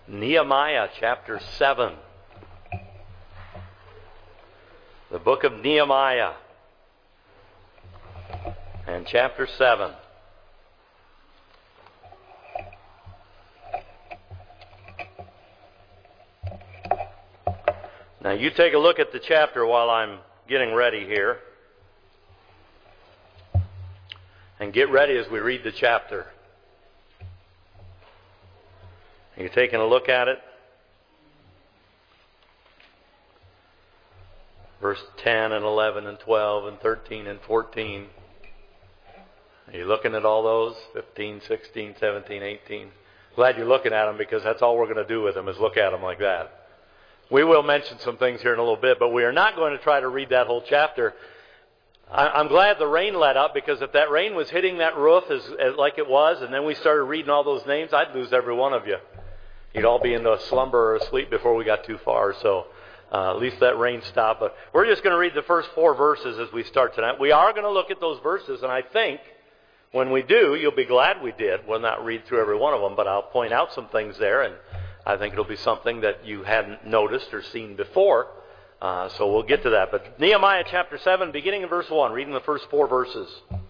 Nehemiah chapter 7. The book of Nehemiah and chapter 7. Now you take a look at the chapter while I'm getting ready here. And get ready as we read the chapter. Are you taking a look at it? Verse 10 and 11 and 12 and 13 and 14. Are you looking at all those? 15, 16, 17, 18. Glad you're looking at them, because that's all we're going to do with them is look at them like that. We will mention some things here in a little bit, but we are not going to try to read that whole chapter. I'm glad the rain let up, because if that rain was hitting that roof as like it was, and then we started reading all those names, I'd lose every one of you. You'd all be in a slumber or asleep before we got too far. So at least that rain stopped. But we're just going to read the first 4 verses as we start tonight. We are going to look at those verses, and I think when we do, you'll be glad we did. We'll not read through every one of them, but I'll point out some things there, and I think it'll be something that you hadn't noticed or seen before. So we'll get to that. But Nehemiah chapter 7, beginning in verse 1, reading the first 4 verses.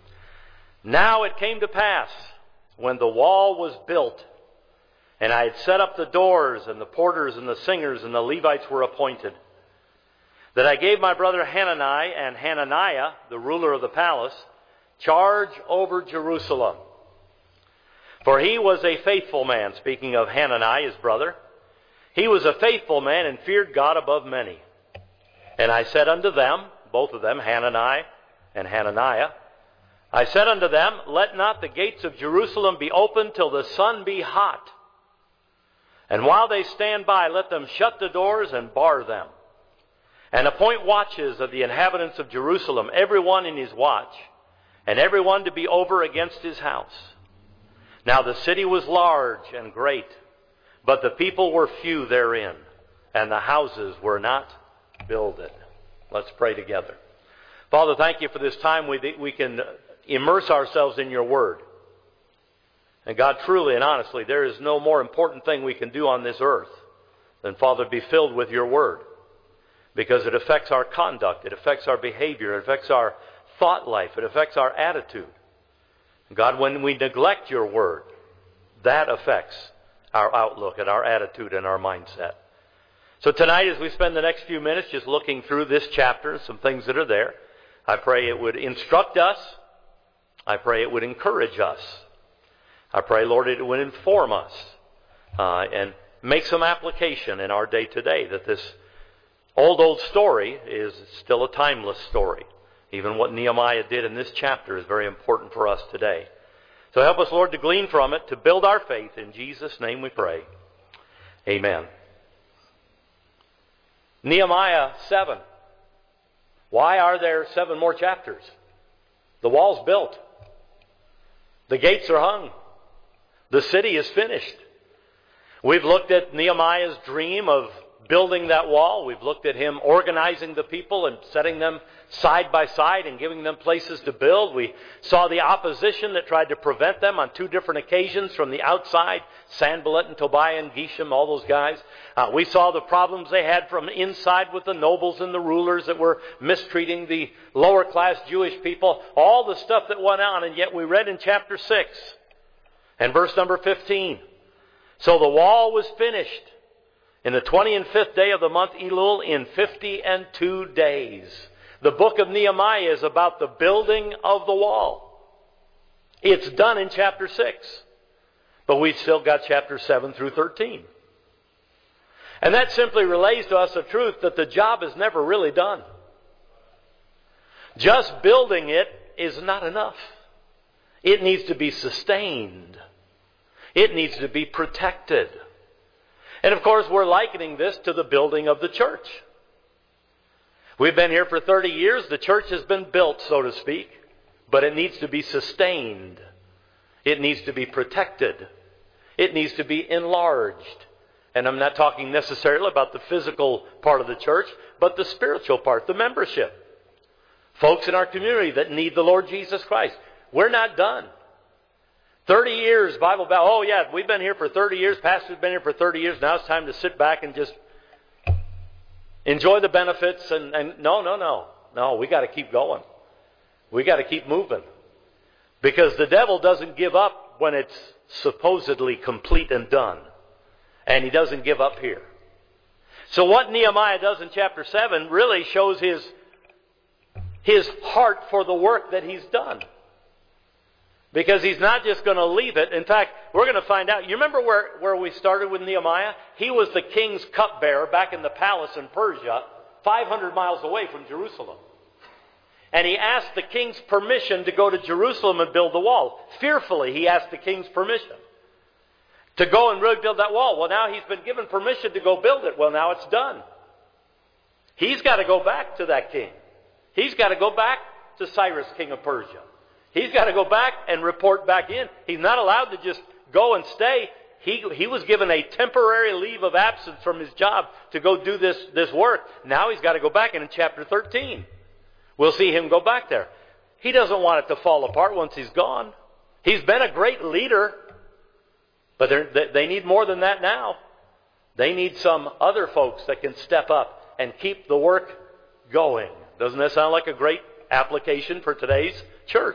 Now it came to pass, when the wall was built, and I had set up the doors, and the porters, and the singers, and the Levites were appointed, that I gave my brother Hanani and Hananiah, the ruler of the palace, charge over Jerusalem. For he was a faithful man, speaking of Hanani, his brother. He was a faithful man and feared God above many. And I said unto them, both of them, Hanani and Hananiah, I said unto them, let not the gates of Jerusalem be opened till the sun be hot. And while they stand by, let them shut the doors and bar them. And appoint watches of the inhabitants of Jerusalem, every one in his watch, and every one to be over against his house. Now the city was large and great, but the people were few therein, and the houses were not builded. Let's pray together. Father, thank you for this time we can immerse ourselves in your word. And God, truly and honestly, there is no more important thing we can do on this earth than, Father, be filled with your word. Because it affects our conduct, it affects our behavior, it affects our thought life, it affects our attitude. God, when we neglect your word, that affects our outlook and our attitude and our mindset. So tonight, as we spend the next few minutes just looking through this chapter, some things that are there, I pray it would instruct us. I pray it would encourage us. I pray, Lord, it would inform us and make some application in our day to day, that this old story is still a timeless story. Even what Nehemiah did in this chapter is very important for us today. So help us, Lord, to glean from it, to build our faith. In Jesus' name we pray. Amen. Nehemiah 7. Why are there 7 more chapters? The wall's built. The gates are hung. The city is finished. We've looked at Nehemiah's dream of building that wall. We've looked at him organizing the people and setting them side by side and giving them places to build. We saw the opposition that tried to prevent them on 2 different occasions from the outside. Sanballat and Tobiah and Geshem, all those guys. We saw the problems they had from inside with the nobles and the rulers that were mistreating the lower class Jewish people. All the stuff that went on, and yet we read in chapter 6 and verse number 15. So the wall was finished in the 25th day of the month Elul in 52 days. The book of Nehemiah is about the building of the wall. It's done in chapter 6. But we've still got chapters 7 through 13. And that simply relays to us the truth that the job is never really done. Just building it is not enough. It needs to be sustained. It needs to be protected. And of course, we're likening this to the building of the church. We've been here for 30 years. The church has been built, so to speak, but it needs to be sustained. It needs to be protected. It needs to be enlarged. And I'm not talking necessarily about the physical part of the church, but the spiritual part, the membership. Folks in our community that need the Lord Jesus Christ. We're not done. 30 years, Bible Belt. Oh, yeah, we've been here for 30 years. Pastor's been here for 30 years. Now it's time to sit back and just enjoy the benefits. And no. No, we got to keep going. We got to keep moving. Because the devil doesn't give up when it's supposedly complete and done. And he doesn't give up here. So what Nehemiah does in chapter 7 really shows his heart for the work that he's done. Because he's not just going to leave it. In fact, we're going to find out. You remember where we started with Nehemiah? He was the king's cupbearer back in the palace in Persia, 500 miles away from Jerusalem. And he asked the king's permission to go to Jerusalem and build the wall. Fearfully, he asked the king's permission to go and really build that wall. Well, now he's been given permission to go build it. Well, now it's done. He's got to go back to that king. He's got to go back to Cyrus, king of Persia. He's got to go back and report back in. He's not allowed to just go and stay. He was given a temporary leave of absence from his job to go do this work. Now he's got to go back. And in chapter 13, we'll see him go back there. He doesn't want it to fall apart once he's gone. He's been a great leader. But they need more than that now. They need some other folks that can step up and keep the work going. Doesn't that sound like a great application for today's church?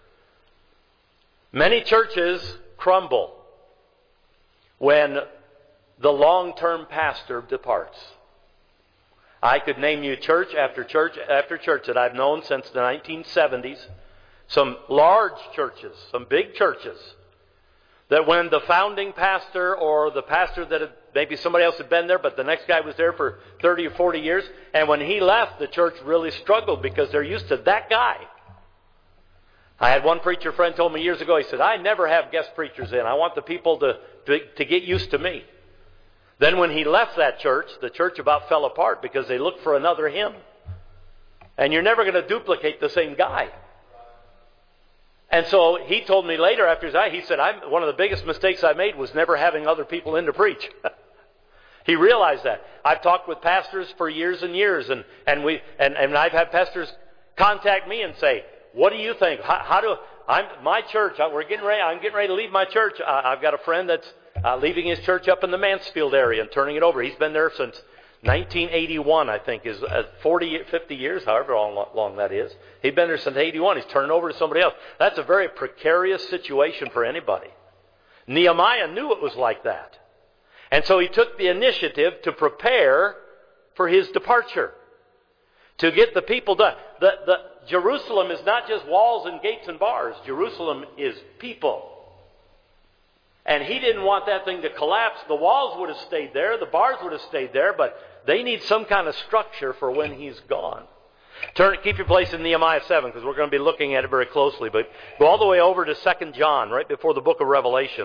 Many churches crumble when the long-term pastor departs. I could name you church after church after church that I've known since the 1970s. Some large churches, some big churches, that when the founding pastor or the pastor that maybe somebody else had been there, but the next guy was there for 30 or 40 years, and when he left, the church really struggled because they're used to that guy. I had one preacher friend told me years ago, he said, I never have guest preachers in. I want the people to get used to me. Then when he left that church, the church about fell apart because they looked for another him. And you're never going to duplicate the same guy. And so he told me later after his he said, one of the biggest mistakes I made was never having other people in to preach. He realized that. I've talked with pastors for years and years, and I've had pastors contact me and say, what do you think? My church, I'm getting ready to leave my church. I've got a friend that's leaving his church up in the Mansfield area and turning it over. He's been there since 1981, I think, is 50 years, however long that is. He'd been there since 81. He's turning over to somebody else. That's a very precarious situation for anybody. Nehemiah knew it was like that. And so he took the initiative to prepare for his departure, to get the people done. Jerusalem is not just walls and gates and bars. Jerusalem is people. And he didn't want that thing to collapse. The walls would have stayed there. The bars would have stayed there. But they need some kind of structure for when he's gone. Keep your place in Nehemiah 7 because we're going to be looking at it very closely. But go all the way over to 2 John, right before the book of Revelation.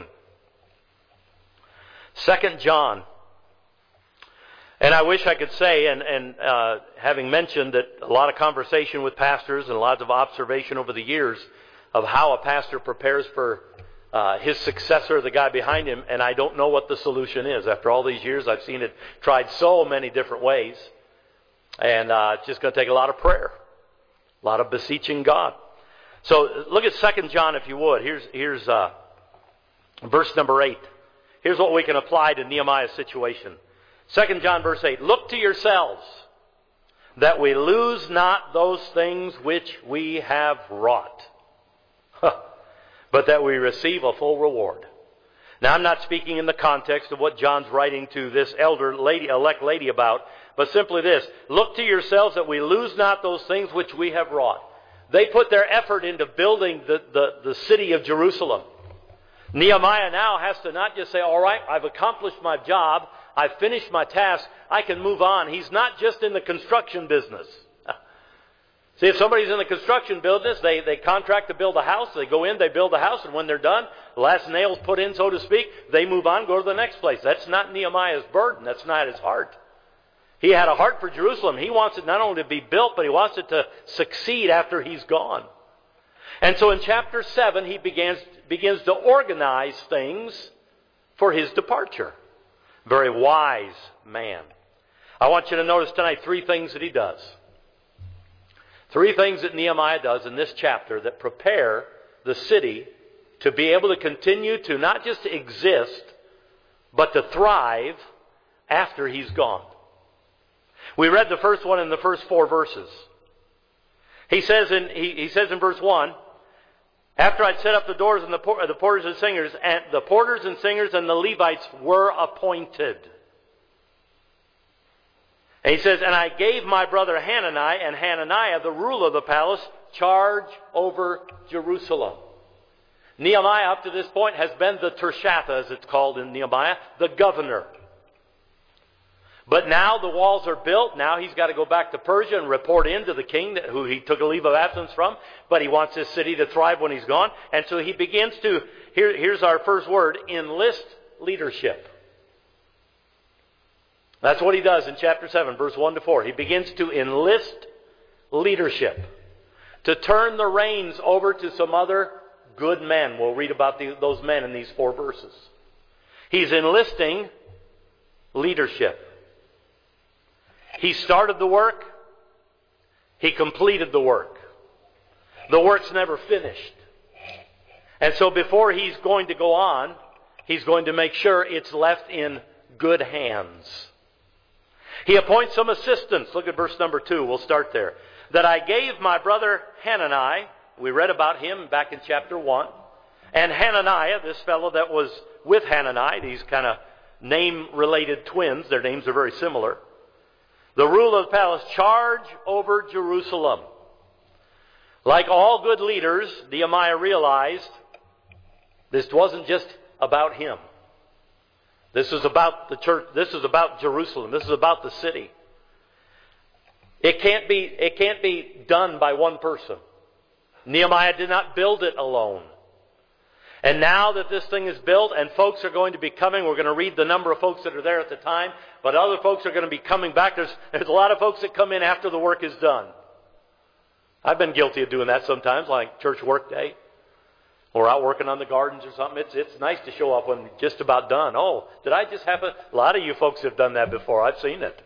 2 John. And I wish I could say, and having mentioned that a lot of conversation with pastors and lots of observation over the years of how a pastor prepares for his successor, the guy behind him, and I don't know what the solution is. After all these years, I've seen it tried so many different ways. And it's just going to take a lot of prayer, a lot of beseeching God. So look at 2 John if you would. Here's verse number 8. Here's what we can apply to Nehemiah's situation. 2 John verse 8. Look to yourselves that we lose not those things which we have wrought, but that we receive a full reward. Now, I'm not speaking in the context of what John's writing to this elect lady about, but simply this. Look to yourselves that we lose not those things which we have wrought. They put their effort into building the city of Jerusalem. Nehemiah now has to not just say, all right, I've accomplished my job, I've finished my task, I can move on. He's not just in the construction business. See, if somebody's in the construction business, they contract to build a house, they go in, they build a house, and when they're done, the last nail's put in, so to speak, they move on, go to the next place. That's not Nehemiah's burden. That's not his heart. He had a heart for Jerusalem. He wants it not only to be built, but he wants it to succeed after he's gone. And so in chapter 7, he begins to organize things for his departure. Very wise man. I want you to notice tonight 3 things that he does. 3 things that Nehemiah does in this chapter that prepare the city to be able to continue to not just exist, but to thrive after he's gone. We read the first one in the first 4 verses. He says in verse 1, after I'd set up the doors and the porters and singers, and the porters and singers and the Levites were appointed. And he says, and I gave my brother Hanani and Hananiah, the ruler of the palace, charge over Jerusalem. Nehemiah up to this point has been the Tirshatha, as it's called in Nehemiah, the governor. But now the walls are built. Now he's got to go back to Persia and report in to the king who he took a leave of absence from. But he wants his city to thrive when he's gone. And so he begins to, here's our first word, enlist leadership. That's what he does in chapter 7, verse 1 to 4. He begins to enlist leadership. To turn the reins over to some other good men. We'll read about those men in these 4 verses. He's enlisting leadership. He started the work. He completed the work. The work's never finished. And so before he's going to go on, he's going to make sure it's left in good hands. He appoints some assistants. Look at verse number 2. We'll start there. That I gave my brother Hanani. We read about him back in chapter 1. And Hananiah, this fellow that was with Hanani, these kind of name-related twins, their names are very similar. The ruler of the palace, charge over Jerusalem. Like all good leaders, Nehemiah realized this wasn't just about him. This is about the church. This is about Jerusalem. This is about the city. It can't be done by one person. Nehemiah did not build it alone. And now that this thing is built and folks are going to be coming, we're going to read the number of folks that are there at the time, but other folks are going to be coming back. There's a lot of folks that come in after the work is done. I've been guilty of doing that sometimes, like church work day. Or out working on the gardens or something. It's nice to show up when just about done. Oh, did I just have a lot of you folks have done that before. I've seen it.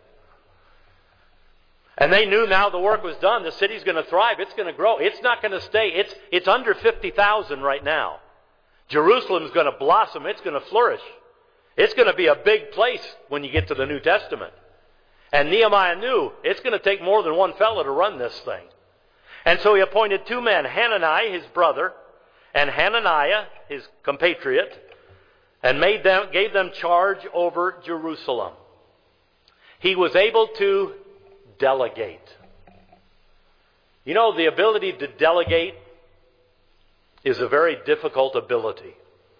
And they knew now the work was done. The city's going to thrive. It's going to grow. It's not going to stay. It's under 50,000 right now. Jerusalem's going to blossom. It's going to flourish. It's going to be a big place when you get to the New Testament. And Nehemiah knew it's going to take more than one fellow to run this thing. And so he appointed 2 men, Hanani, his brother, and Hananiah, his compatriot, and gave them charge over Jerusalem. He was able to delegate. You know, the ability to delegate is a very difficult ability.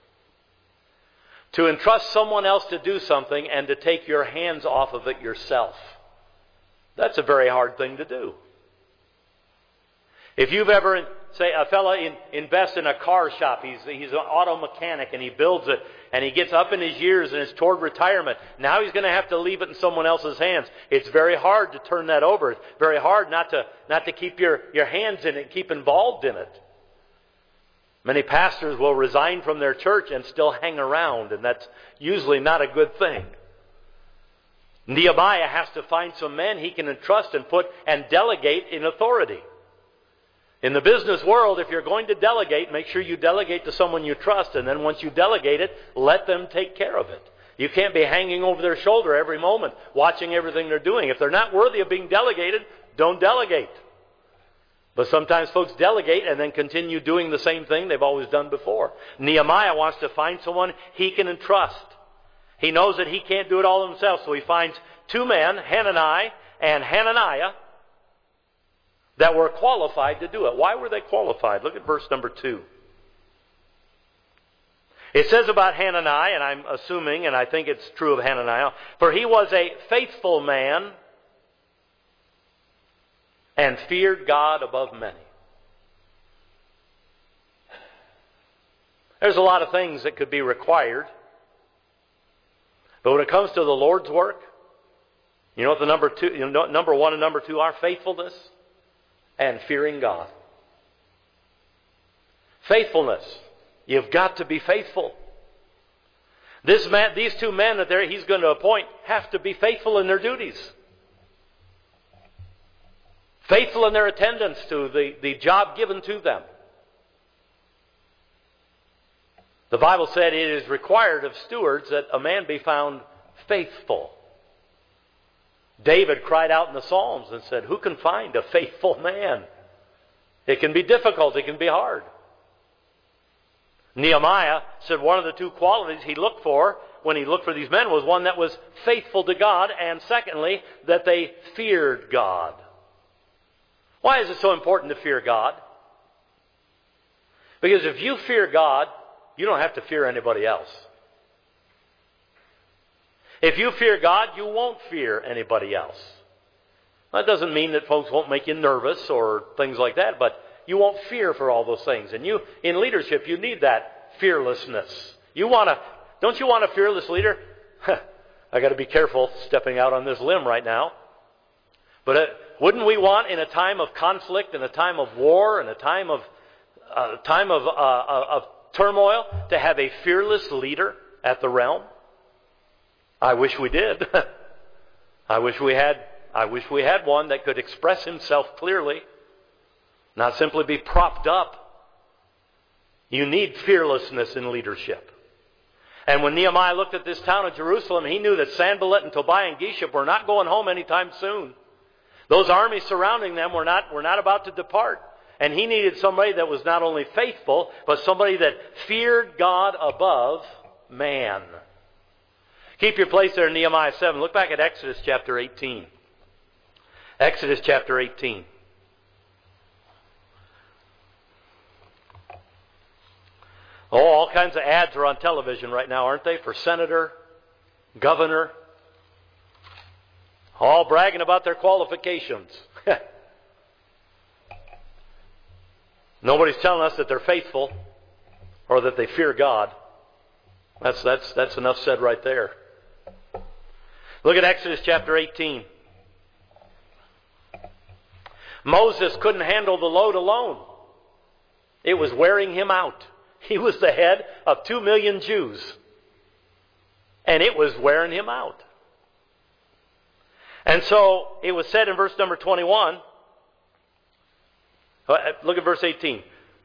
To entrust someone else to do something and to take your hands off of it yourself. That's a very hard thing to do. If you've ever, say, a fellow invests in a car shop, he's an auto mechanic and he builds it and he gets up in his years and it's toward retirement. Now he's going to have to leave it in someone else's hands. It's very hard to turn that over. It's very hard not to keep your hands in it, keep involved in it. Many pastors will resign from their church and still hang around, and that's usually not a good thing. Nehemiah has to find some men he can entrust and put and delegate in authority. In the business world, if you're going to delegate, make sure you delegate to someone you trust, and then once you delegate it, let them take care of it. You can't be hanging over their shoulder every moment, watching everything they're doing. If they're not worthy of being delegated, don't delegate. But sometimes folks delegate and then continue doing the same thing they've always done before. Nehemiah wants to find someone he can entrust. He knows that he can't do it all himself, so he finds 2 men, Hanani and Hananiah, that were qualified to do it. Why were they qualified? Look at verse number 2. It says about Hanani, and I'm assuming, and I think it's true of Hananiah, for he was a faithful man and feared God above many. There's a lot of things that could be required. But when it comes to the Lord's work, you know what the number 1 and number 2 are? Faithfulness and fearing God. Faithfulness. You've got to be faithful. These 2 men that he's going to appoint have to be faithful in their duties. Faithful in their attendance to the job given to them. The Bible said it is required of stewards that a man be found faithful. David cried out in the Psalms and said, who can find a faithful man? It can be difficult. It can be hard. Nehemiah said one of the two qualities he looked for when he looked for these men was one that was faithful to God, and secondly, that they feared God. Why is it so important to fear God? Because if you fear God, you don't have to fear anybody else. If you fear God, you won't fear anybody else. That doesn't mean that folks won't make you nervous or things like that, but you won't fear for all those things. And you, in leadership, you need that fearlessness. Don't you want a fearless leader? I got to be careful stepping out on this limb right now. But wouldn't we want, in a time of conflict, in a time of war, in a time of turmoil, to have a fearless leader at the realm? I wish we did. I wish we had one that could express himself clearly, not simply be propped up. You need fearlessness in leadership. And when Nehemiah looked at this town of Jerusalem, he knew that Sanballat and Tobiah and Geshem were not going home anytime soon. Those armies surrounding them were not about to depart. And he needed somebody that was not only faithful, but somebody that feared God above man. Keep your place there in Nehemiah 7. Look back at Exodus chapter 18. Exodus chapter 18. Oh, all kinds of ads are on television right now, aren't they? For senator, governor. All bragging about their qualifications. Nobody's telling us that they're faithful or that they fear God. That's enough said right there. Look at Exodus chapter 18. Moses couldn't handle the load alone. It was wearing him out. He was the head of 2 million Jews. And it was wearing him out. And so it was said in verse number 21. Look at verse 18.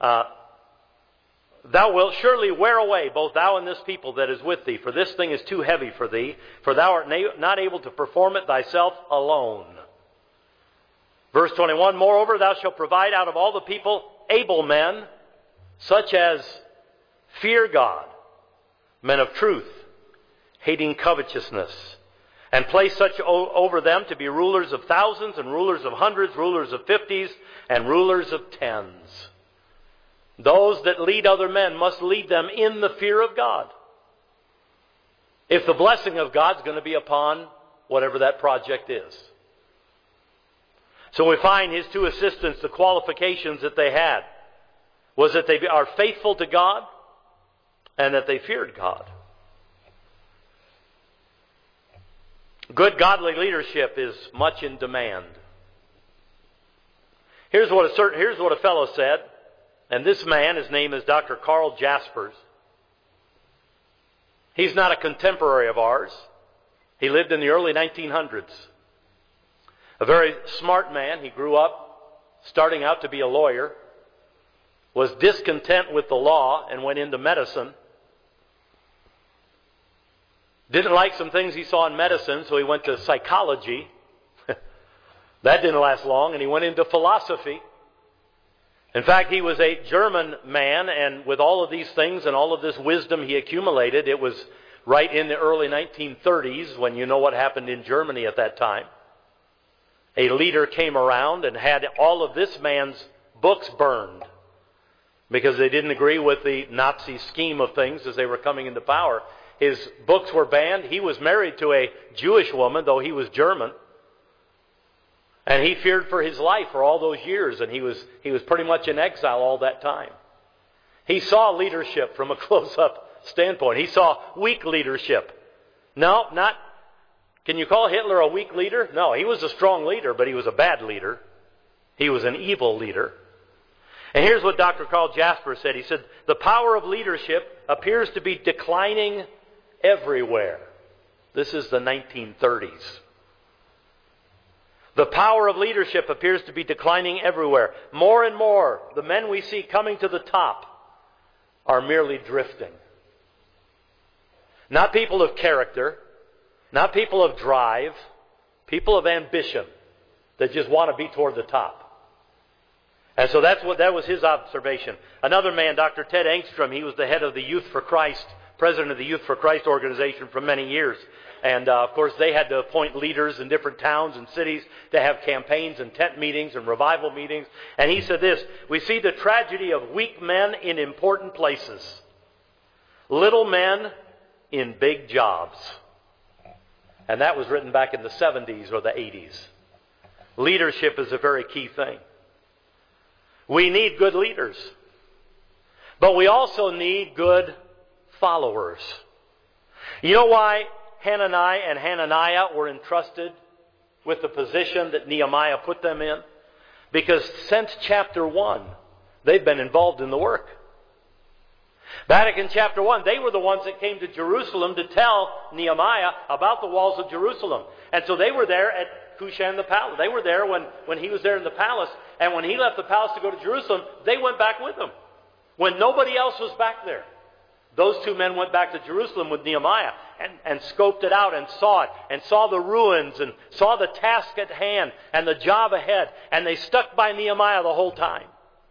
Thou wilt surely wear away, both thou and this people that is with thee, for this thing is too heavy for thee, for thou art not able to perform it thyself alone. Verse 21, moreover, thou shalt provide out of all the people able men, such as fear God, men of truth, hating covetousness, and place such over them to be rulers of thousands, and rulers of hundreds, rulers of 50s, and rulers of 10s. Those that lead other men must lead them in the fear of God. If the blessing of God's going to be upon whatever that project is. So we find his two assistants, the qualifications that they had was that they are faithful to God and that they feared God. Good godly leadership is much in demand. Here's what a fellow said, and this man, his name is Dr. Carl Jaspers. He's not a contemporary of ours. He lived in the early 1900s. A very smart man. He grew up starting out to be a lawyer, was discontent with the law and went into medicine. Didn't like some things he saw in medicine, so he went to psychology. That didn't last long, and he went into philosophy. In fact, he was a German man, and with all of these things and all of this wisdom he accumulated, it was right in the early 1930s, when you know what happened in Germany at that time. A leader came around and had all of this man's books burned because they didn't agree with the Nazi scheme of things as they were coming into power. His books were banned. He was married to a Jewish woman, though he was German. And he feared for his life for all those years, and he was pretty much in exile all that time. He saw leadership from a close-up standpoint. He saw weak leadership. No, not... Can you call Hitler a weak leader? No, he was a strong leader, but he was a bad leader. He was an evil leader. And here's what Dr. Carl Jasper said. He said, the power of leadership appears to be declining everywhere. This is the 1930s. The power of leadership appears to be declining everywhere. More and more, the men we see coming to the top are merely drifting. Not people of character, not people of drive, people of ambition that just want to be toward the top. And so that was his observation. Another man, Dr. Ted Engstrom, he was the head of the Youth for Christ, president of the Youth for Christ organization for many years. And of course they had to appoint leaders in different towns and cities to have campaigns and tent meetings and revival meetings. And he said this, we see the tragedy of weak men in important places. Little men in big jobs. And that was written back in the 70s or the 80s. Leadership is a very key thing. We need good leaders. But we also need good followers. You know why Hananiah and Hananiah were entrusted with the position that Nehemiah put them in? Because since chapter 1, they've been involved in the work. Back in chapter 1, they were the ones that came to Jerusalem to tell Nehemiah about the walls of Jerusalem. And so they were there at Cushan the palace. They were there when he was there in the palace. And when he left the palace to go to Jerusalem, they went back with him. When nobody else was back there. Those two men went back to Jerusalem with Nehemiah and scoped it out and saw it. And saw the ruins and saw the task at hand and the job ahead. And they stuck by Nehemiah the whole time.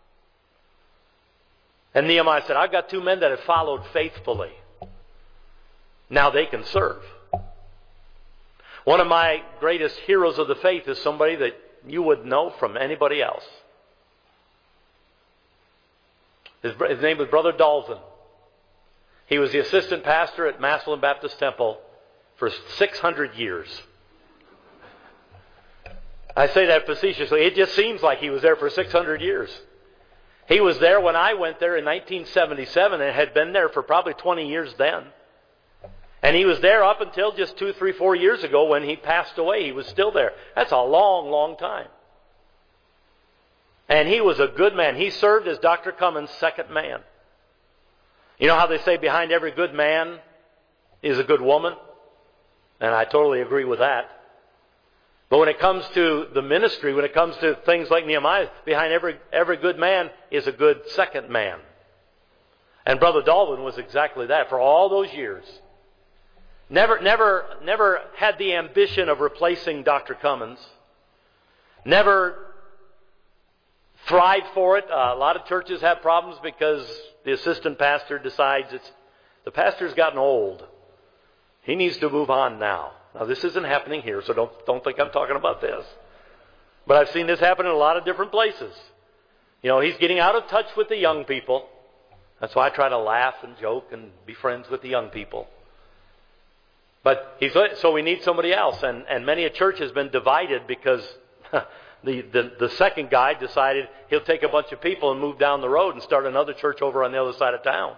And Nehemiah said, I've got two men that have followed faithfully. Now they can serve. One of my greatest heroes of the faith is somebody that you would know from anybody else. His name was Brother Dalton. He was the assistant pastor at Massillon Baptist Temple for 600 years. I say that facetiously. It just seems like he was there for 600 years. He was there when I went there in 1977 and had been there for probably 20 years then. And he was there up until just 2, 3, 4 years ago when he passed away. He was still there. That's a long, long time. And he was a good man. He served as Dr. Cummins' second man. You know how they say behind every good man is a good woman? And I totally agree with that. But when it comes to the ministry, when it comes to things like Nehemiah, behind every good man is a good second man. And Brother Dalton was exactly that for all those years. Never had the ambition of replacing Dr. Cummins. Never thrived for it. A lot of churches have problems because the assistant pastor decides the pastor's gotten old. He needs to move on now. Now this isn't happening here, so don't think I'm talking about this. But I've seen this happen in a lot of different places. You know, he's getting out of touch with the young people. That's why I try to laugh and joke and be friends with the young people. But so we need somebody else. And many a church has been divided because the second guy decided he'll take a bunch of people and move down the road and start another church over on the other side of town.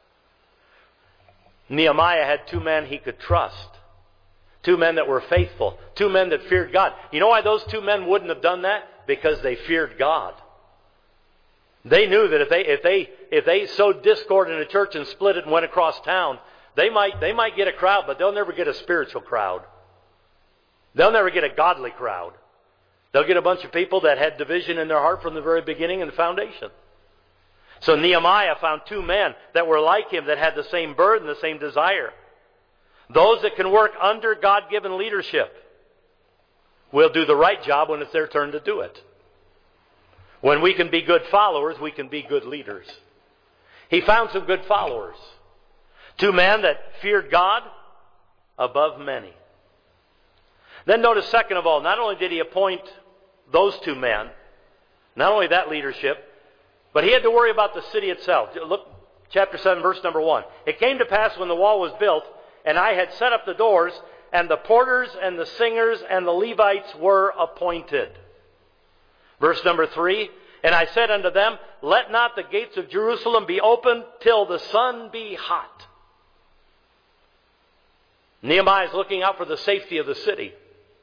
Nehemiah had two men he could trust. Two men that were faithful. Two men that feared God. You know why those two men wouldn't have done that? Because they feared God. They knew that if they sowed discord in a church and split it and went across town, they might get a crowd, but they'll never get a spiritual crowd. They'll never get a godly crowd. They'll get a bunch of people that had division in their heart from the very beginning and the foundation. So Nehemiah found two men that were like him, that had the same burden, the same desire. Those that can work under God-given leadership will do the right job when it's their turn to do it. When we can be good followers, we can be good leaders. He found some good followers. Two men that feared God above many. Then notice, second of all, not only did he appoint those two men, not only that leadership, but he had to worry about the city itself. Look, chapter 7, verse number 1. It came to pass when the wall was built, and I had set up the doors, and the porters and the singers and the Levites were appointed. Verse number 3. And I said unto them, let not the gates of Jerusalem be opened till the sun be hot. Nehemiah is looking out for the safety of the city.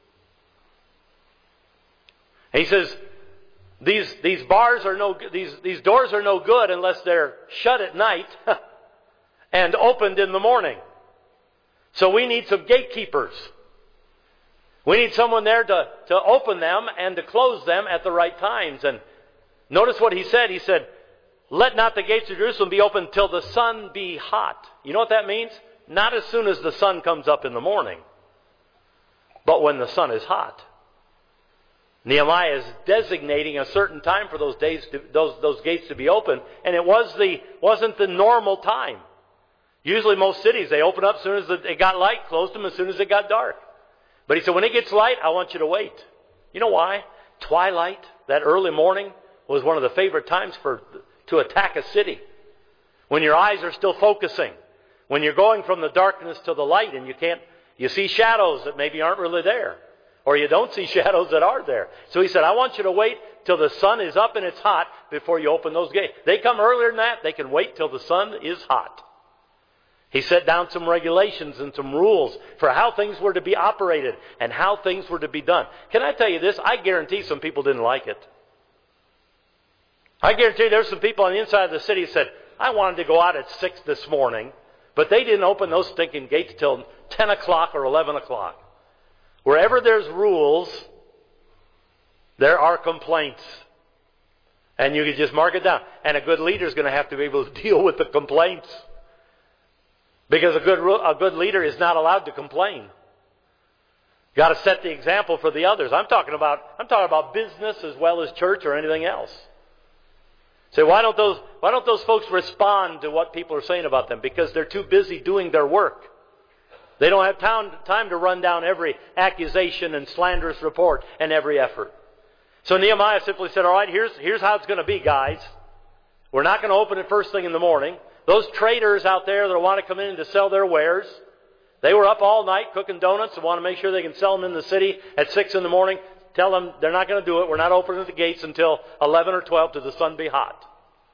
He says, these bars are no good, these doors are no good unless they're shut at night and opened in the morning. So we need some gatekeepers. We need someone there to open them and to close them at the right times. And notice what he said. He said, let not the gates of Jerusalem be opened till the sun be hot. You know what that means? not as soon as the sun comes up in the morning, but when the sun is hot. Nehemiah is designating a certain time for those days, those gates to be open, and it wasn't the normal time. Usually most cities, they open up as soon as it got light, closed them as soon as it got dark. But he said, when it gets light, I want you to wait. You know why? Twilight, that early morning, was one of the favorite times to attack a city. When your eyes are still focusing. When you're going from the darkness to the light and you see shadows that maybe aren't really there. Or you don't see shadows that are there. So he said, I want you to wait till the sun is up and it's hot before you open those gates. They come earlier than that, they can wait till the sun is hot. He set down some regulations and some rules for how things were to be operated and how things were to be done. Can I tell you this? I guarantee some people didn't like it. I guarantee there's some people on the inside of the city who said, I wanted to go out at 6 this morning, but they didn't open those stinking gates till 10 o'clock or 11 o'clock. Wherever there's rules, there are complaints. And you can just mark it down. And a good leader is going to have to be able to deal with the complaints. Because a good leader is not allowed to complain. Got to set the example for the others. I'm talking about business as well as church or anything else. Say, why don't those folks respond to what people are saying about them? Because they're too busy doing their work. They don't have time to run down every accusation and slanderous report and every effort. So Nehemiah simply said, all right, here's how it's going to be, guys. We're not going to open it first thing in the morning. Those traders out there that want to come in to sell their wares, they were up all night cooking donuts and want to make sure they can sell them in the city at 6 in the morning. Tell them they're not going to do it. We're not opening the gates until 11 or 12 till the sun be hot.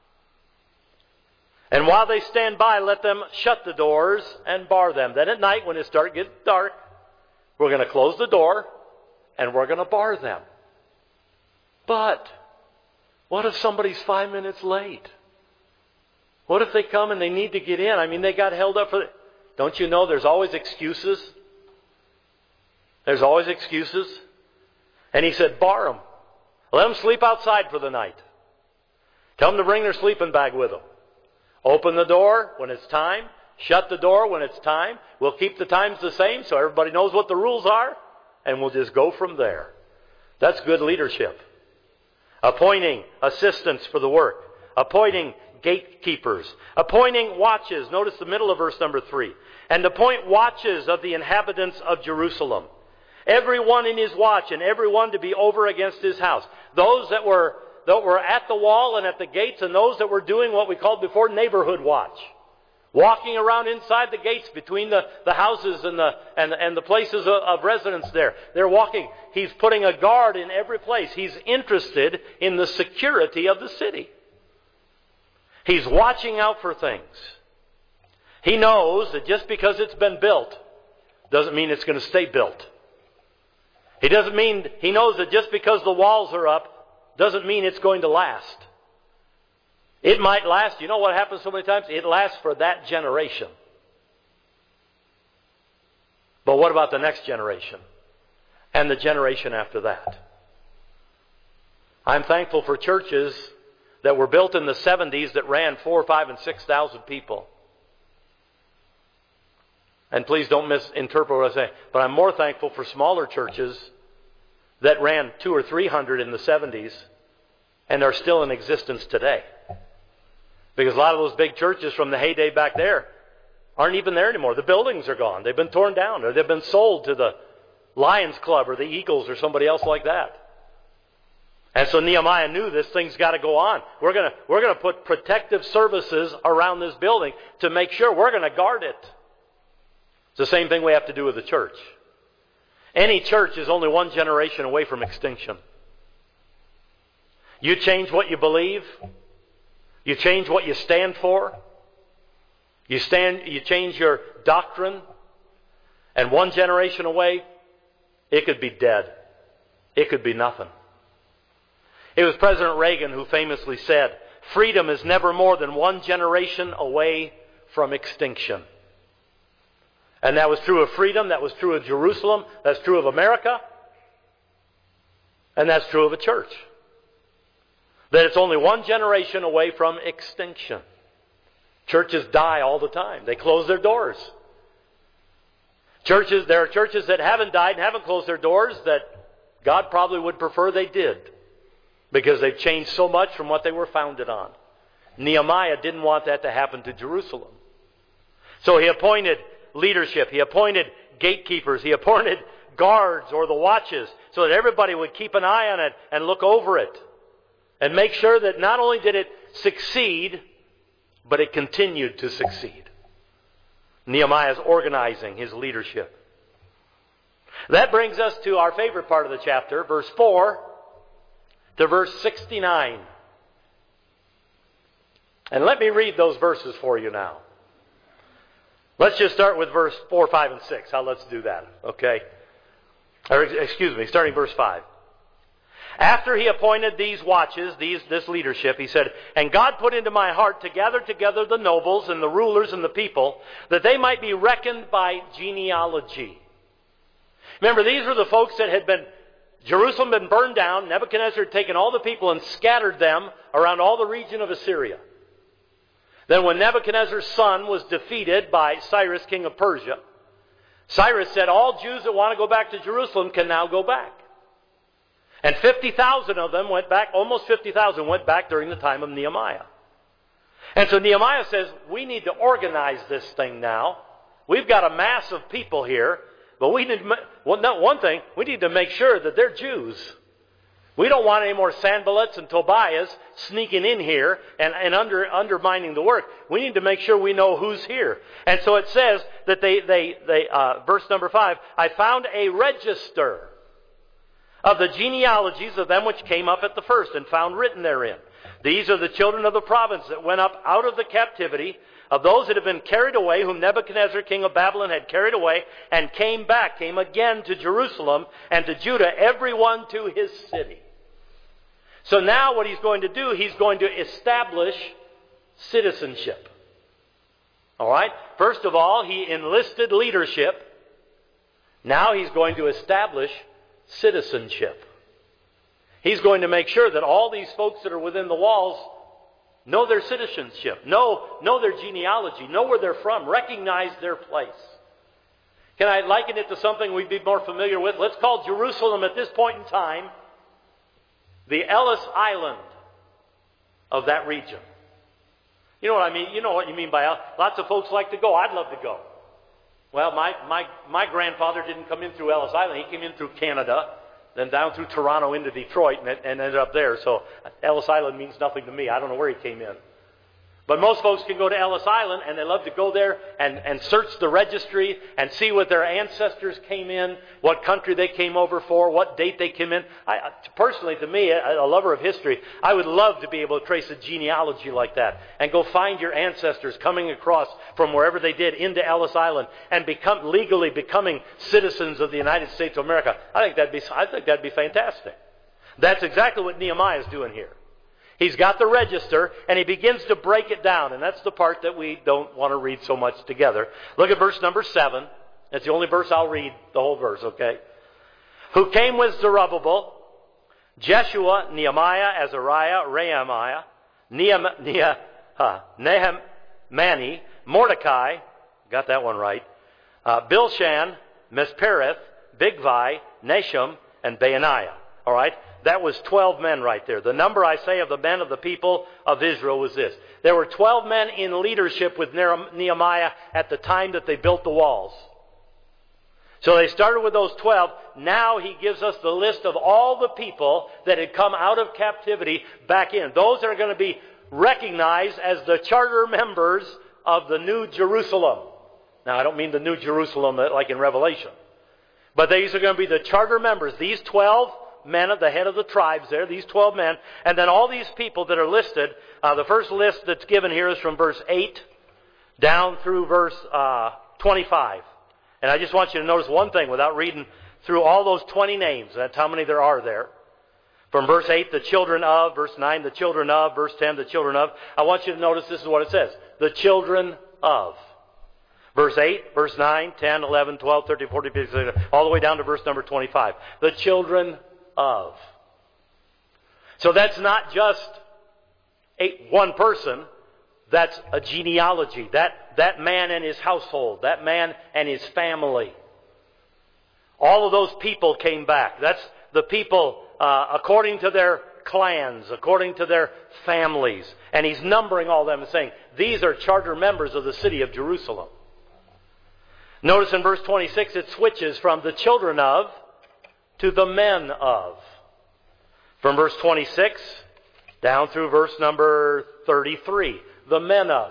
And while they stand by, let them shut the doors and bar them. Then at night, when it gets dark, we're going to close the door and we're going to bar them. But what if somebody's 5 minutes late? What if they come and they need to get in? I mean, they got held up for it. Don't you know there's always excuses? There's always excuses. And he said, bar them. Let them sleep outside for the night. Tell them to bring their sleeping bag with them. Open the door when it's time. Shut the door when it's time. We'll keep the times the same so everybody knows what the rules are. And we'll just go from there. That's good leadership. Appointing assistants for the work. Appointing gatekeepers. Appointing watches. Notice the middle of verse number 3. And appoint watches of the inhabitants of Jerusalem. Everyone in his watch and everyone to be over against his house. Those that were at the wall and at the gates, and those that were doing what we called before neighborhood watch. Walking around inside the gates between the houses and the places of residence there. They're walking. He's putting a guard in every place. He's interested in the security of the city. He's watching out for things. He knows that just because it's been built doesn't mean it's going to stay built. He knows that just because the walls are up doesn't mean it's going to last. It might last. You know what happens so many times? It lasts for that generation. But what about the next generation? And the generation after that? I'm thankful for churches that were built in the 70s that ran 4,000, 5,000, and 6,000 people. And please don't misinterpret what I say. But I'm more thankful for smaller churches that ran 200 or 300 in the 70s and are still in existence today. Because a lot of those big churches from the heyday back there aren't even there anymore. The buildings are gone. They've been torn down, or they've been sold to the Lions Club or the Eagles or somebody else like that. And so Nehemiah knew this thing's got to go on. We're going to put protective services around this building to make sure we're going to guard it. It's the same thing we have to do with the church. Any church is only one generation away from extinction. You change what you believe. You change what you stand for. You change your doctrine. And one generation away, it could be dead. It could be nothing. It was President Reagan who famously said, freedom is never more than one generation away from extinction. And that was true of freedom, that was true of Jerusalem, that's true of America, and that's true of a church. That it's only one generation away from extinction. Churches die all the time. They close their doors. There are churches that haven't died and haven't closed their doors that God probably would prefer they did, because they've changed so much from what they were founded on. Nehemiah didn't want that to happen to Jerusalem. So he appointed leadership. He appointed gatekeepers. He appointed guards or the watches so that everybody would keep an eye on it and look over it and make sure that not only did it succeed, but it continued to succeed. Nehemiah's organizing his leadership. That brings us to our favorite part of the chapter, verse 4 to verse 69. And let me read those verses for you now. Let's just start with verse 4, 5, and 6. Let's do that, okay? Starting verse 5. After he appointed these watches, this leadership, he said, "And God put into my heart to gather together the nobles and the rulers and the people, that they might be reckoned by genealogy." Remember, these were the folks that Jerusalem had been burned down. Nebuchadnezzar had taken all the people and scattered them around all the region of Assyria. Then when Nebuchadnezzar's son was defeated by Cyrus, king of Persia, Cyrus said, all Jews that want to go back to Jerusalem can now go back. And 50,000 of them went back, almost 50,000 went back during the time of Nehemiah. And so Nehemiah says, we need to organize this thing now. We've got a mass of people here, but we need to make sure that they're Jews. We don't want any more Sanballats and Tobiahs sneaking in here and undermining the work. We need to make sure we know who's here. And so it says that verse number 5, I found a register of the genealogies of them which came up at the first, and found written therein, these are the children of the province that went up out of the captivity, of those that have been carried away, whom Nebuchadnezzar king of Babylon had carried away, and came again to Jerusalem and to Judah, everyone to his city. So now what he's going to do, he's going to establish citizenship. All right? First of all, he enlisted leadership. Now he's going to establish citizenship. He's going to make sure that all these folks that are within the walls know their citizenship, know their genealogy, know where they're from, recognize their place. Can I liken it to something we'd be more familiar with? Let's call Jerusalem at this point in time the Ellis Island of that region. You know what I mean? You know what you mean by lots of folks like to go. I'd love to go. Well, my grandfather didn't come in through Ellis Island. He came in through Canada, then down through Toronto into Detroit, and ended up there. So Ellis Island means nothing to me. I don't know where he came in. But most folks can go to Ellis Island, and they love to go there and search the registry and see what their ancestors came in, what country they came over for, what date they came in. Personally, to me, a lover of history, I would love to be able to trace a genealogy like that and go find your ancestors coming across from wherever they did into Ellis Island and legally becoming citizens of the United States of America. I think that'd be fantastic. That's exactly what Nehemiah is doing here. He's got the register, and he begins to break it down. And that's the part that we don't want to read so much together. Look at verse number 7. That's the only verse I'll read, the whole verse, okay? Who came with Zerubbabel, Jeshua, Nehemiah, Azariah, Rehemiah, Nehemani, Mordecai, got that one right, Bilshan, Mispereth, Bigvai, Nashum, and Baaniah. All right? That was 12 men right there. The number, I say, of the men of the people of Israel was this. There were 12 men in leadership with Nehemiah at the time that they built the walls. So they started with those 12. Now he gives us the list of all the people that had come out of captivity back in. Those are going to be recognized as the charter members of the New Jerusalem. Now, I don't mean the New Jerusalem like in Revelation. But these are going to be the charter members. These 12 men at the head of the tribes there, these 12 men, and then all these people that are listed. The first list that's given here is from verse 8 down through verse 25. And I just want you to notice one thing without reading through all those 20 names. That's how many there are there. From verse 8, the children of, verse 9, the children of, verse 10, the children of. I want you to notice this is what it says. The children of. Verse 8, verse 9, 10, 11, 12, 13, 14, 15, 16, all the way down to verse number 25. The children of. So that's not just one person. That's a genealogy. That man and his household. That man and his family. All of those people came back. That's the people according to their clans, according to their families. And he's numbering all of them and saying, these are charter members of the city of Jerusalem. Notice in verse 26 it switches from the children of to the men of. From verse 26 down through verse number 33. The men of.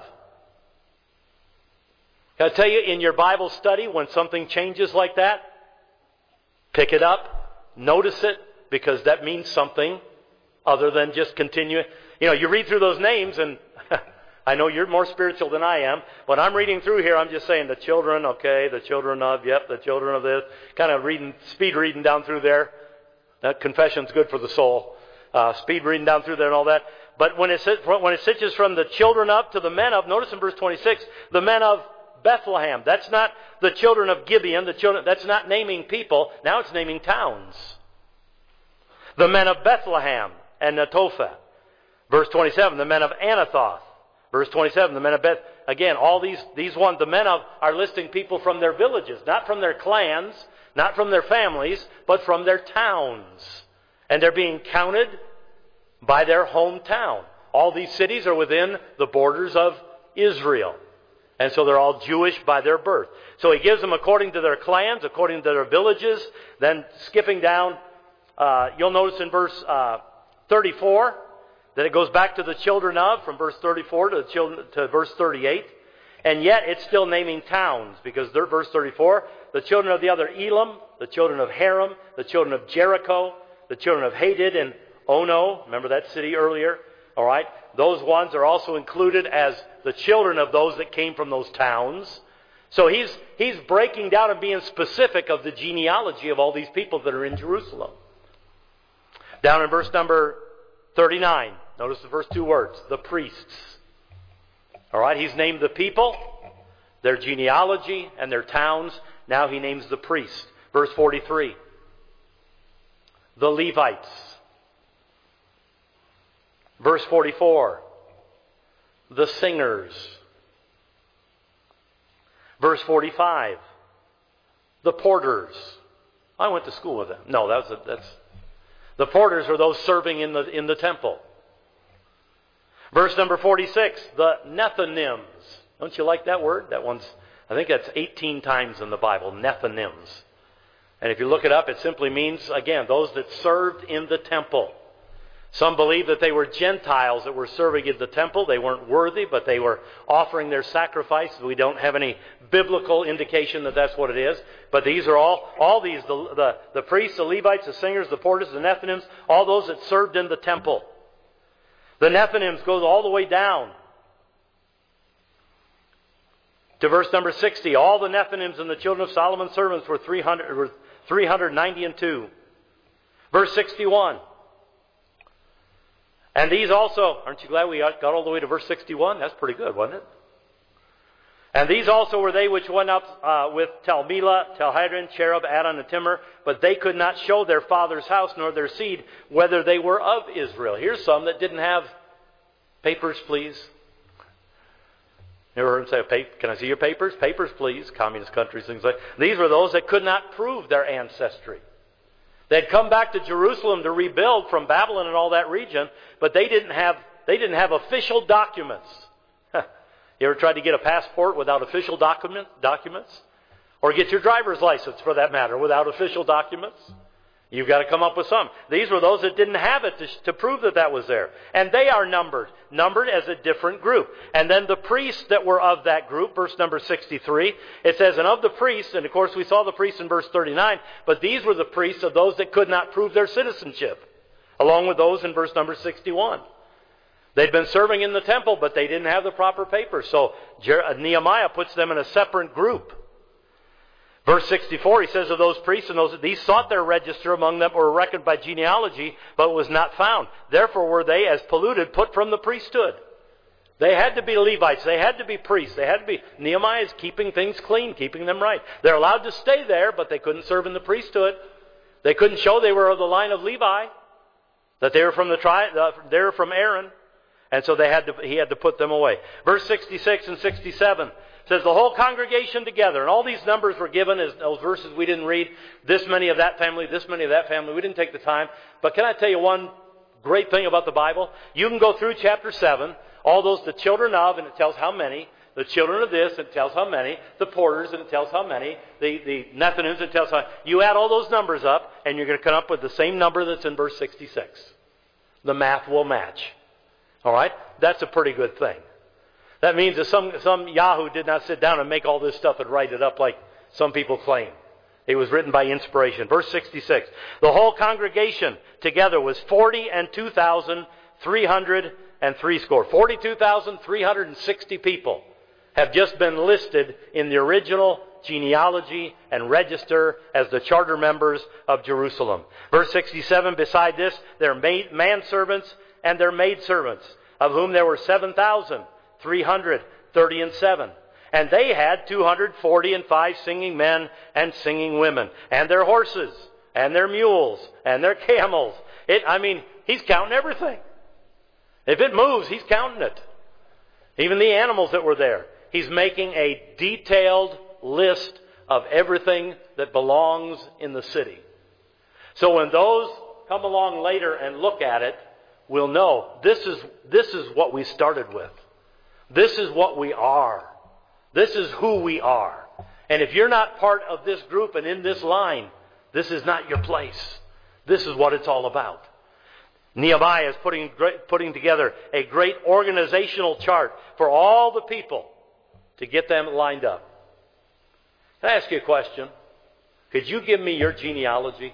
Can I tell you, in your Bible study, when something changes like that, pick it up, notice it, because that means something other than just continue. You know, you read through those names, and I know you're more spiritual than I am, but I'm reading through here, I'm just saying the children, okay, the children of, yep, the children of this, kind of speed reading down through there. That confession's good for the soul. Speed reading down through there and all that. But when it switches from the children of to the men of, notice in verse 26, the men of Bethlehem. That's not the children of Gibeon. That's not naming people. Now it's naming towns. The men of Bethlehem and Netophah. Verse 27, the men of Anathoth. Verse 27, the men of Beth. Again, all these ones, the men of, are listing people from their villages, not from their clans, not from their families, but from their towns. And they're being counted by their hometown. All these cities are within the borders of Israel. And so they're all Jewish by their birth. So he gives them according to their clans, according to their villages. Then skipping down, you'll notice in verse 34 that it goes back to the children of, from verse 34 to verse 38. And yet it's still naming towns, because verse 34, the children of the other Elam, the children of Haram, the children of Jericho, the children of Hadid and Ono. Remember that city earlier? All right. Those ones are also included as the children of those that came from those towns. So he's breaking down and being specific of the genealogy of all these people that are in Jerusalem. Down in verse number 39, notice the first two words, the priests. All right, he's named the people, their genealogy, and their towns. Now he names the priests. Verse 43, the Levites. Verse 44, the singers. Verse 45, the porters. I went to school with them. No, that's the porters are those serving in the temple. Verse number 46, the Nethinims. Don't you like that word? I think that's 18 times in the Bible, Nethinims. And if you look it up, it simply means, again, those that served in the temple. Some believe that they were Gentiles that were serving in the temple. They weren't worthy, but they were offering their sacrifice. We don't have any biblical indication that that's what it is. But these are all these, the priests, the Levites, the singers, the porters, the Nethinims, all those that served in the temple. The Nethinims goes all the way down to verse number 60. All the Nethinims and the children of Solomon's servants were 390 and 2. Verse 61. And these also, aren't you glad we got all the way to verse 61? That's pretty good, wasn't it? And these also were they which went up with Telmela, Telhadrin, Cherub, Adon, and Timur, but they could not show their father's house nor their seed, whether they were of Israel. Here's some that didn't have papers, please. You ever heard them say, can I see your papers? Papers, please. Communist countries, things like that. These were those that could not prove their ancestry. They'd come back to Jerusalem to rebuild from Babylon and all that region, but they didn't have official documents. You ever tried to get a passport without official documents? Or get your driver's license, for that matter, without official documents? You've got to come up with some. These were those that didn't have it to prove that was there. And they are numbered as a different group. And then the priests that were of that group, verse number 63, it says, and of the priests, and of course we saw the priests in verse 39, but these were the priests of those that could not prove their citizenship, along with those in verse number 61. They'd been serving in the temple, but they didn't have the proper papers. So Nehemiah puts them in a separate group. Verse 64, he says of those priests and these sought their register among them, or were reckoned by genealogy, but was not found. Therefore were they, as polluted, put from the priesthood. They had to be Levites. They had to be priests. They had to be. Nehemiah is keeping things clean, keeping them right. They're allowed to stay there, but they couldn't serve in the priesthood. They couldn't show they were of the line of Levi, that they were from they were from Aaron, and so he had to put them away. Verse 66 and 67. It says the whole congregation together. And all these numbers were given as those verses we didn't read. This many of that family, this many of that family. We didn't take the time. But can I tell you one great thing about the Bible? You can go through chapter 7. All those, the children of, and it tells how many. The children of this, it tells how many. The porters, and it tells how many. The Nethinims, it tells how many. You add all those numbers up, and you're going to come up with the same number that's in verse 66. The math will match. All right? That's a pretty good thing. That means that some Yahoo did not sit down and make all this stuff and write it up like some people claim. It was written by inspiration. Verse 66. The whole congregation together was 42,303 score. 42,360 people have just been listed in the original genealogy and register as the charter members of Jerusalem. Verse 67, beside this, their manservants and their maidservants, of whom there were 7,337. And they had 245 singing men and singing women, and their horses, and their mules, and their camels. He's counting everything. If it moves, he's counting it. Even the animals that were there. He's making a detailed list of everything that belongs in the city. So when those come along later and look at it, we'll know this is what we started with. This is what we are. This is who we are. And if you're not part of this group and in this line, this is not your place. This is what it's all about. Nehemiah is putting together a great organizational chart for all the people to get them lined up. Can I ask you a question? Could you give me your genealogy?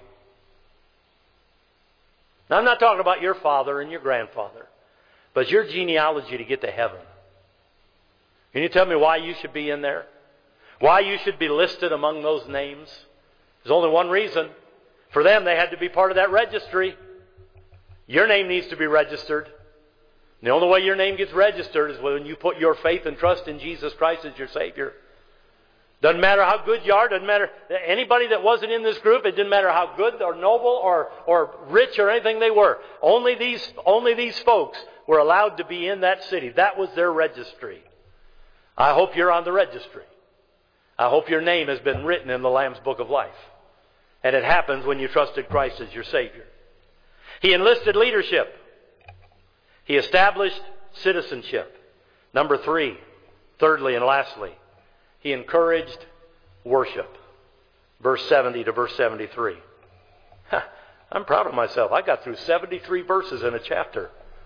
Now, I'm not talking about your father and your grandfather, but your genealogy to get to heaven. Can you tell me why you should be in there? Why you should be listed among those names? There's only one reason. For them, they had to be part of that registry. Your name needs to be registered. And the only way your name gets registered is when you put your faith and trust in Jesus Christ as your Savior. Doesn't matter how good you are. Doesn't matter. Anybody that wasn't in this group, it didn't matter how good or noble or rich or anything they were. Only these folks were allowed to be in that city. That was their registry. I hope you're on the registry. I hope your name has been written in the Lamb's Book of Life. And it happens when you trusted Christ as your Savior. He enlisted leadership. He established citizenship. Number 3, thirdly and lastly, he encouraged worship. Verse 70 to verse 73. I'm proud of myself. I got through 73 verses in a chapter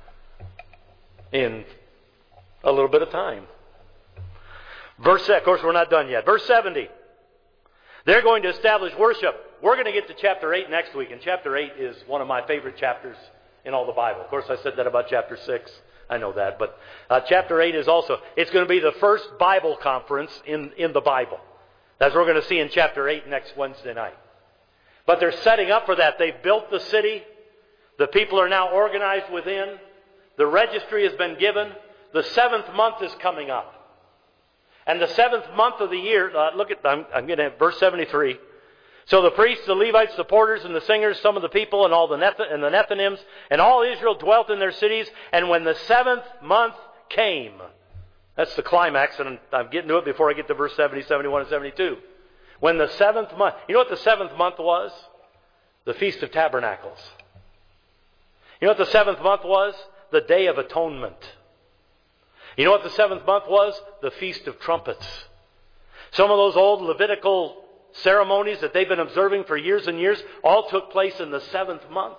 in a little bit of time. Of course, we're not done yet. Verse 70. They're going to establish worship. We're going to get to chapter 8 next week, and chapter 8 is one of my favorite chapters in all the Bible. Of course, I said that about chapter 6. I know that, but chapter 8 is also, it's going to be the first Bible conference in the Bible. That's what we're going to see in chapter 8 next Wednesday night. But they're setting up for that. They've built the city. The people are now organized within. The registry has been given. The 7th month is coming up. And the 7th month of the year, I'm getting at verse 73. So the priests, the Levites, the porters, and the singers, some of the people, and all the Nethinims, and all Israel dwelt in their cities. And when the 7th month came, that's the climax, and I'm getting to it before I get to verse 70, 71, and 72. When the 7th month, you know what the 7th month was? The Feast of Tabernacles. You know what the 7th month was? The Day of Atonement. You know what the 7th month was? The Feast of Trumpets. Some of those old Levitical ceremonies that they've been observing for years and years all took place in the 7th month.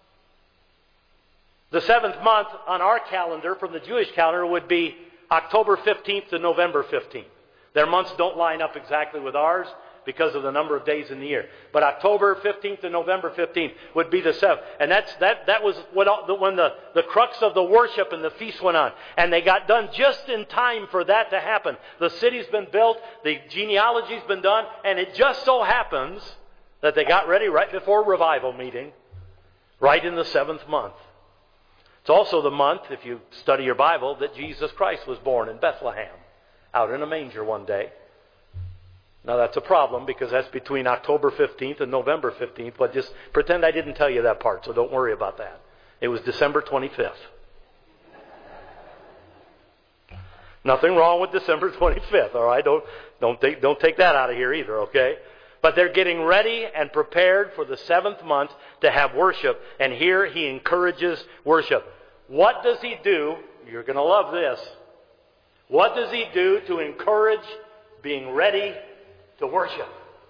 The 7th month on our calendar, from the Jewish calendar, would be October 15th to November 15th. Their months don't line up exactly with ours because of the number of days in the year. But October 15th to November 15th would be the 7th. And that was when the crux of the worship and the feast went on. And they got done just in time for that to happen. The city's been built, the genealogy's been done, and it just so happens that they got ready right before revival meeting, right in the 7th month. It's also the month, if you study your Bible, that Jesus Christ was born in Bethlehem, out in a manger one day. Now that's a problem because that's between October 15th and November 15th, but just pretend I didn't tell you that part, so don't worry about that. It was December 25th. Nothing wrong with December 25th, all right? Don't take that out of here either, okay? But they're getting ready and prepared for the 7th month to have worship. And here he encourages worship. What does he do? You're going to love this. What does he do to encourage being ready to worship?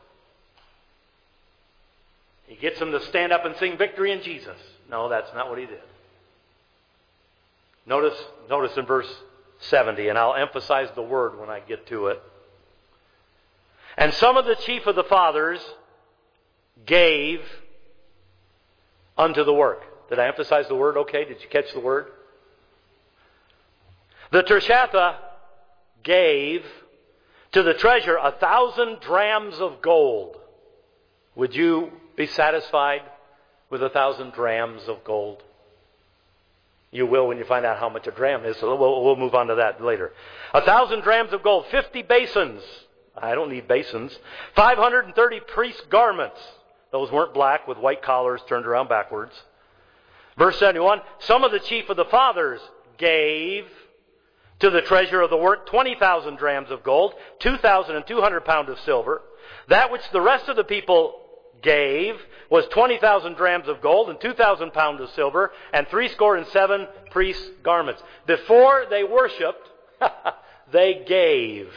He gets them to stand up and sing victory in Jesus. No, that's not what he did. Notice in verse 70, and I'll emphasize the word when I get to it. And some of the chief of the fathers gave unto the work. Did I emphasize the word okay? Did you catch the word? The Tirshatha gave to the treasure 1,000 drams of gold. Would you be satisfied with 1,000 drams of gold? You will when you find out how much a dram is. So we'll move on to that later. 1,000 drams of gold, 50 basins. I don't need basins. 530 priest garments. Those weren't black with white collars turned around backwards. Verse 71, some of the chief of the fathers gave to the treasure of the work 20,000 drams of gold, 2,200 pounds of silver. That which the rest of the people gave was 20,000 drams of gold and 2,000 pounds of silver and 67 priest garments. Before they worshipped, they gave.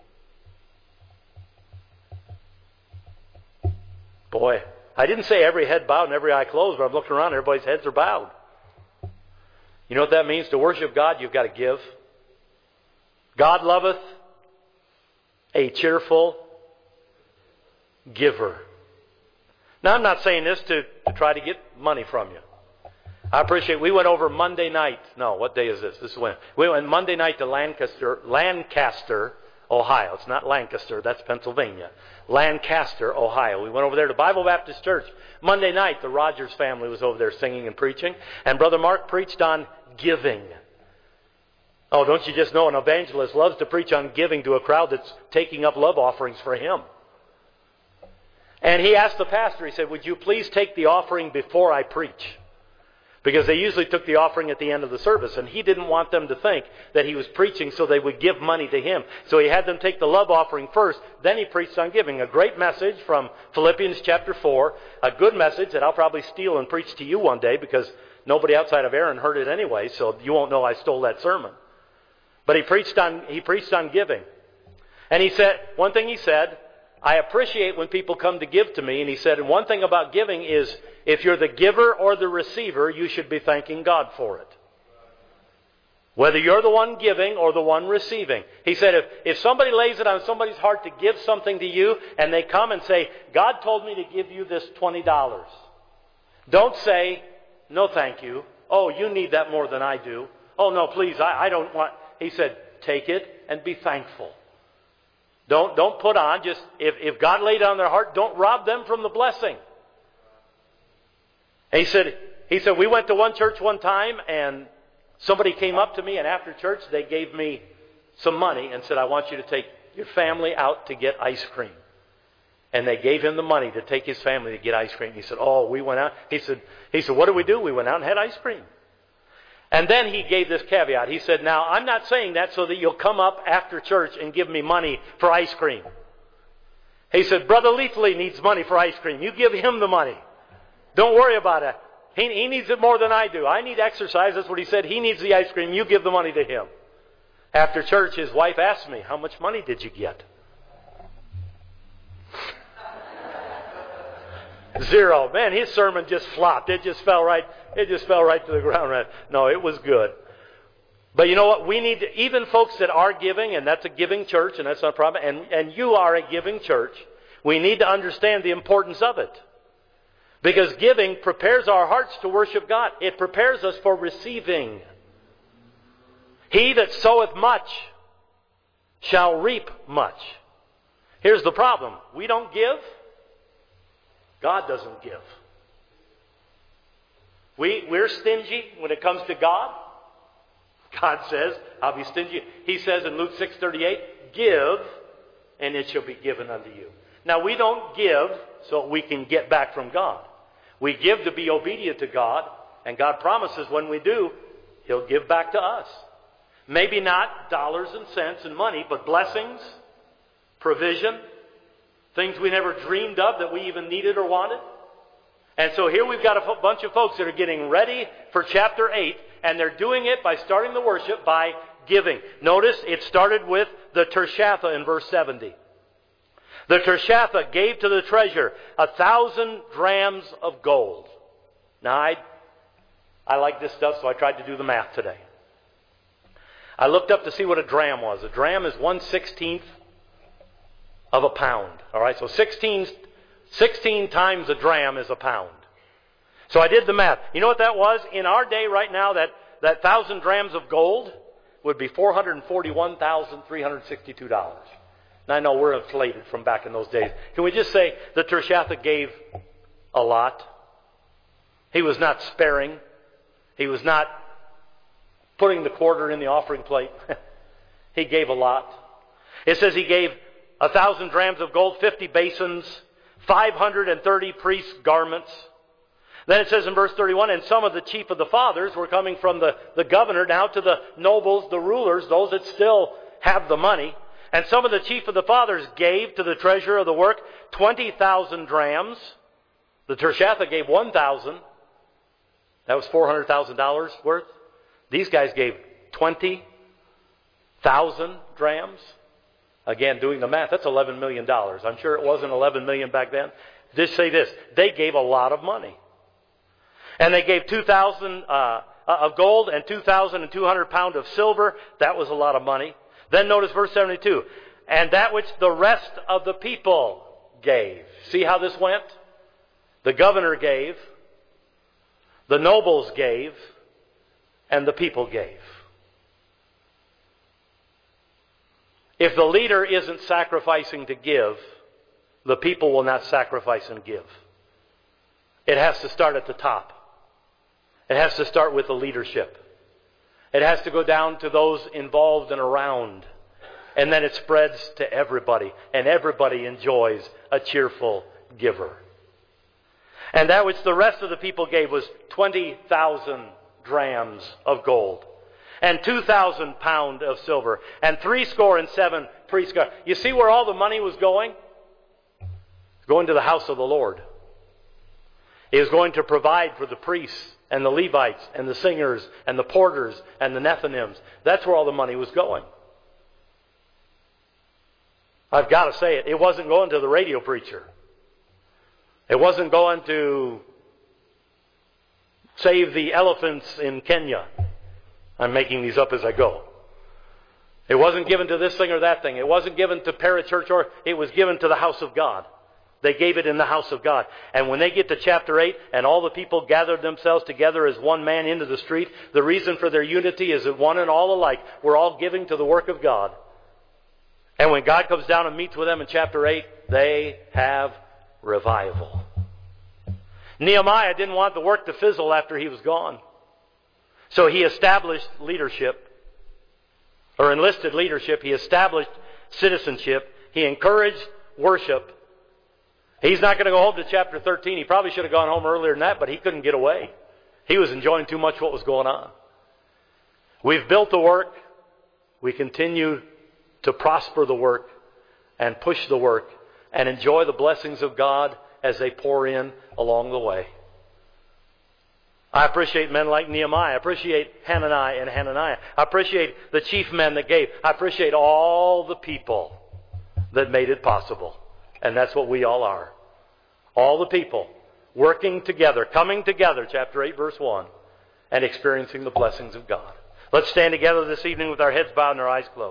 Boy, I didn't say every head bowed and every eye closed, but I'm looking around, everybody's heads are bowed. You know what that means? To worship God, you've got to give. God loveth a cheerful giver. Now, I'm not saying this to try to get money from you. I appreciate, we went over Monday night. No, what day is this? This is when. We went Monday night to Lancaster, Ohio. It's not Lancaster, that's Pennsylvania. Lancaster, Ohio. We went over there to Bible Baptist Church. Monday night, the Rogers family was over there singing and preaching. And Brother Mark preached on giving. Oh, don't you just know an evangelist loves to preach on giving to a crowd that's taking up love offerings for him. And he asked the pastor, he said, would you please take the offering before I preach? Because they usually took the offering at the end of the service. And he didn't want them to think that he was preaching so they would give money to him. So he had them take the love offering first. Then he preached on giving. A great message from Philippians chapter 4. A good message that I'll probably steal and preach to you one day because nobody outside of Aaron heard it anyway. So you won't know I stole that sermon. But he preached on giving. And he said, one thing he said, I appreciate when people come to give to me. And he said, and one thing about giving is, if you're the giver or the receiver, you should be thanking God for it. Whether you're the one giving or the one receiving. He said, if somebody lays it on somebody's heart to give something to you, and they come and say, God told me to give you this $20. Don't say, no thank you. Oh, you need that more than I do. Oh, no, please, I don't want. He said, take it and be thankful. Don't put on, just, if God laid it on their heart, don't rob them from the blessing. And he said, we went to one church one time and somebody came up to me and after church they gave me some money and said, I want you to take your family out to get ice cream. And they gave him the money to take his family to get ice cream. He said, oh, we went out. He said, what did we do? We went out and had ice cream. And then he gave this caveat. He said, now, I'm not saying that so that you'll come up after church and give me money for ice cream. He said, Brother Leafley needs money for ice cream. You give him the money. Don't worry about it. He needs it more than I do. I need exercise. That's what he said. He needs the ice cream. You give the money to him. After church, his wife asked me, how much money did you get? 0. Man, his sermon just flopped. It just fell right to the ground. Right? No, it was good. But you know what? We need to, even folks that are giving, and that's a giving church, and that's not a problem, and you are a giving church, we need to understand the importance of it. Because giving prepares our hearts to worship God. It prepares us for receiving. He that soweth much shall reap much. Here's the problem. We don't give. God doesn't give. We're stingy when it comes to God. God says, I'll be stingy. He says in Luke 6:38, give, and it shall be given unto you. Now, we don't give so we can get back from God. We give to be obedient to God, and God promises when we do, He'll give back to us. Maybe not dollars and cents and money, but blessings, provision, things we never dreamed of that we even needed or wanted. And so here we've got a bunch of folks that are getting ready for chapter 8, and they're doing it by starting the worship by giving. Notice it started with the Tirshatha in verse 70. The Tirshatha gave to the treasure 1,000 drams of gold. Now I like this stuff, so I tried to do the math today. I looked up to see what a dram was. A dram is 1/16 of a pound. All right, so 16 times a dram is a pound. So I did the math. You know what that was? In our day right now, that 1,000 drams of gold would be $441,362. Now I know we're inflated from back in those days. Can we just say the Tirshatha gave a lot? He was not sparing. He was not putting the quarter in the offering plate. He gave a lot. It says he gave 1,000 drams of gold, 50 basins, 530 priests' garments. Then it says in verse 31, and some of the chief of the fathers were coming from the governor now to the nobles, the rulers, those that still have the money. And some of the chief of the fathers gave to the treasurer of the work 20,000 drams. The Tirshatha gave 1,000. That was $400,000 worth. These guys gave 20,000 drams. Again, doing the math, that's $11 million. I'm sure it wasn't $11 million back then. Just say this. They gave a lot of money. And they gave 2,000 of gold and 2,200 pounds of silver. That was a lot of money. Then notice verse 72. And that which the rest of the people gave. See how this went? The governor gave. The nobles gave. And the people gave. If the leader isn't sacrificing to give, the people will not sacrifice and give. It has to start at the top. It has to start with the leadership. It has to go down to those involved and around. And then it spreads to everybody. And everybody enjoys a cheerful giver. And that which the rest of the people gave was 20,000 drams of gold. And 2,000 pounds of silver. And 67 priests. You see where all the money was going? It's going to the house of the Lord. It was going to provide for the priests and the Levites and the singers and the porters and the Nethinims. That's where all the money was going. I've got to say it. It wasn't going to the radio preacher. It wasn't going to save the elephants in Kenya. I'm making these up as I go. It wasn't given to this thing or that thing. It wasn't given to parachurch, or it was given to the house of God. They gave it in the house of God. And when they get to chapter 8 and all the people gathered themselves together as one man into the street, the reason for their unity is that one and all alike, we're all giving to the work of God. And when God comes down and meets with them in chapter 8, they have revival. Nehemiah didn't want the work to fizzle after he was gone. So he established leadership, or enlisted leadership. He established citizenship. He encouraged worship. He's not going to go home to chapter 13. He probably should have gone home earlier than that, but he couldn't get away. He was enjoying too much what was going on. We've built the work. We continue to prosper the work and push the work and enjoy the blessings of God as they pour in along the way. I appreciate men like Nehemiah. I appreciate Hananiah and Hananiah. I appreciate the chief men that gave. I appreciate all the people that made it possible. And that's what we all are. All the people working together, coming together, chapter 8, verse 1, and experiencing the blessings of God. Let's stand together this evening with our heads bowed and our eyes closed.